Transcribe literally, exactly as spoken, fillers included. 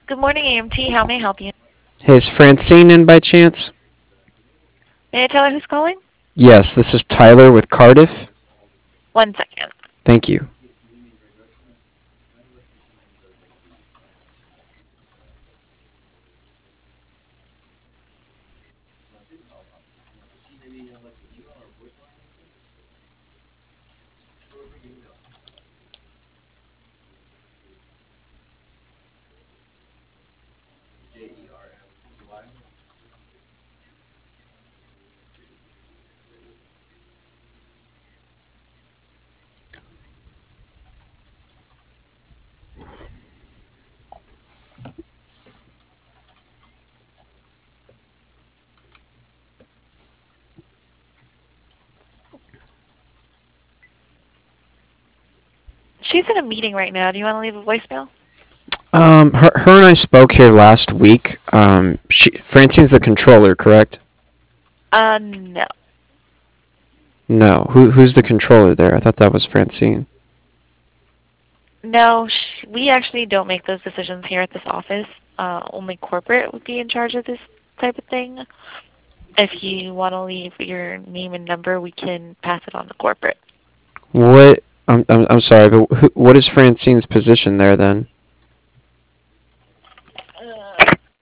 Good morning, A M T. How may I help you? Hey, is Francine in by chance? May I tell her who's calling? Yes, this is Tyler with Cardiff. One second. Thank you. She's in a meeting right now. Do you want to leave a voicemail? Um, her, her and I spoke here last week. Um, she, Francine's the controller, correct? Uh, no. No. Who, who's the controller there? I thought that was Francine. No, sh- we actually don't make those decisions here at this office. Uh, only corporate would be in charge of this type of thing. If you want to leave your name and number, we can pass it on to corporate. What? I'm, I'm, I'm sorry, but who, what is Francine's position there then?